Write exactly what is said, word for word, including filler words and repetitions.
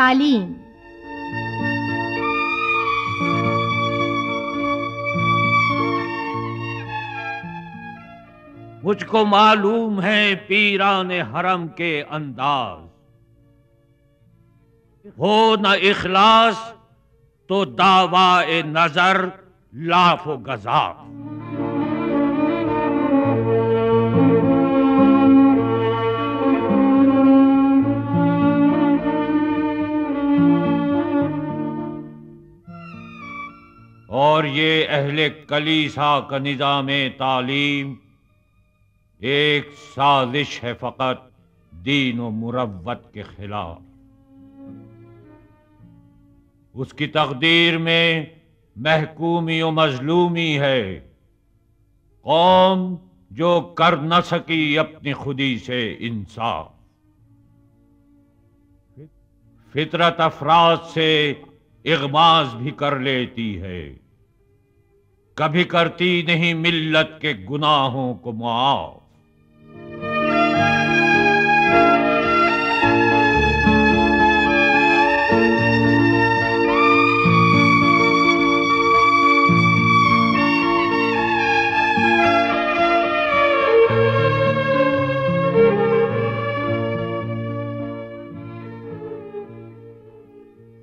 तालीम। मुझको मालूम है पीराने हरम के अंदाज, हो न इखलास तो दावा-ए नजर लाफो गजा। और ये अहले कलीसा का निज़ामे तालीम एक साजिश है फकत दीन व मुरव्वत के खिलाफ। उसकी तकदीर में महकूमी व मजलूमी है, कौम जो कर न सकी अपनी खुदी से इंसाफ। फितरत अफराद से इग़माज़ भी कर लेती है, कभी करती नहीं मिल्लत के गुनाहों को मुआफ़।